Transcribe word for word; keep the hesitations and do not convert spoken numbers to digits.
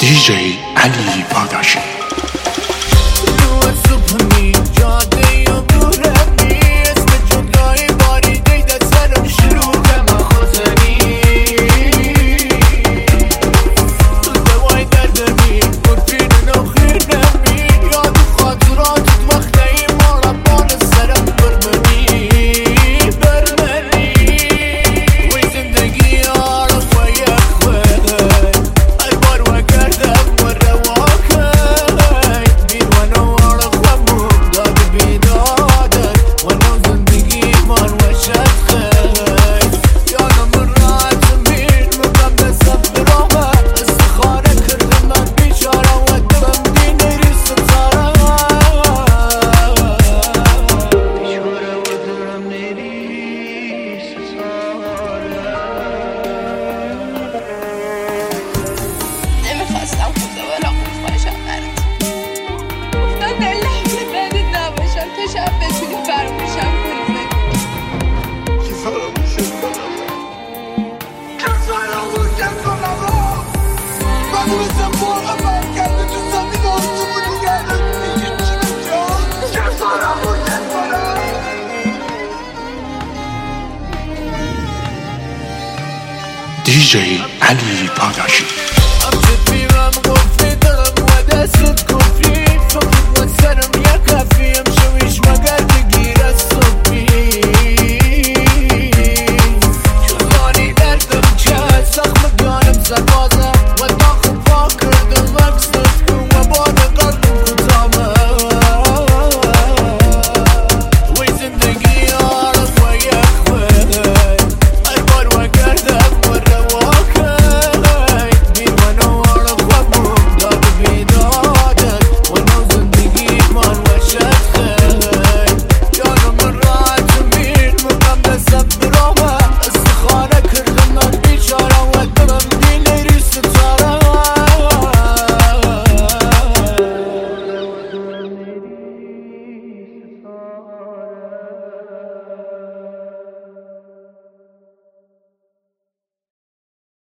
دی جی علی پاداشی. شب بتونی فراموشم کنی. که فراموشم کنم که فراموشم کنم منو مثل مرغ برگرده تو زمین آسمون نگرده میگه چی بجا که فراموشم کنم. دی جی علی پاداشی.